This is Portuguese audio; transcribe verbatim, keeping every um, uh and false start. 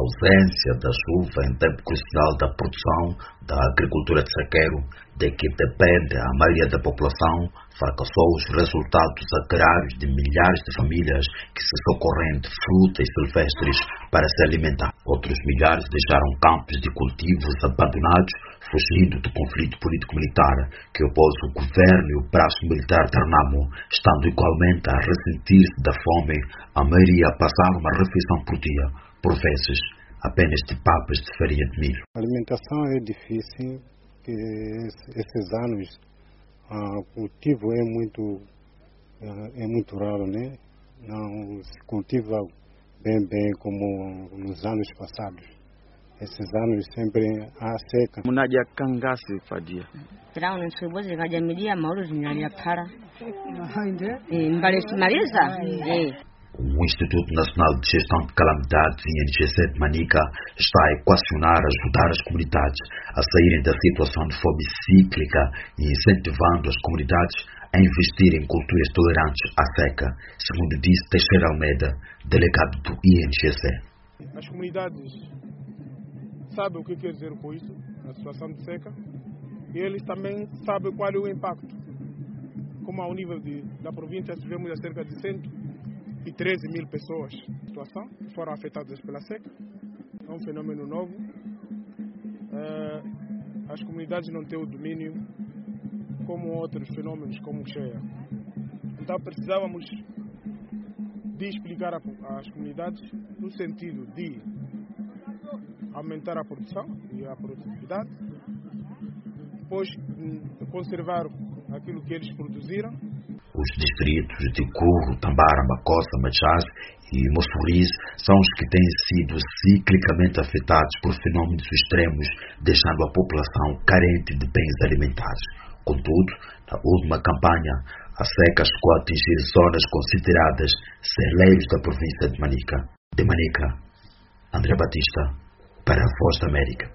ausência da chuva em tempo crucial da produção da agricultura de sequeiro, de que depende a maioria da população, fracassou os resultados agrários de milhares de famílias que se socorrem de frutas silvestres para se alimentar. Outros milhares deixaram campos de cultivos abandonados, fugindo do conflito político-militar que opôs o governo e o braço militar de Renamo, estando igualmente a ressentir-se da fome, a maioria a passar uma refeição por dia, por vezes apenas de papas de farinha de milho. A alimentação é difícil, que esses anos o cultivo é muito, é muito raro, né? Não se cultiva bem, bem como nos anos passados. Esses anos sempre há seca. Munaja kangasi fadia. Trao ni subuzi kajamilia maulu zinyalia para. Mbale simaliza. O Instituto Nacional de Gestão de Calamidades e N G C de Manica está a equacionar ajudar as comunidades a saírem da situação de fome cíclica e incentivando as comunidades a investir em culturas tolerantes à seca, segundo disse Teixeira Almeida, delegado do I N G C. As comunidades sabem o que quer dizer com isso, a situação de seca, e eles também sabem qual é o impacto. Como ao nível de, da província, tivemos a cerca de cento e treze mil pessoas em situação que foram afetadas pela seca. É um fenômeno novo. Uh, as comunidades não têm o domínio como outros fenômenos, como cheia. Então precisávamos de explicar às comunidades no sentido de aumentar a produção e a produtividade, depois conservar aquilo que eles produziram. Os distritos de Curro, Tambara, Macossa, Machás e Mossorris são os que têm sido ciclicamente afetados por fenômenos extremos, deixando a população carente de bens alimentares. Contudo, na última campanha, a seca chegou a atingir zonas consideradas celeiros da província de Manica. De Manica, André Batista, para a Voz da América.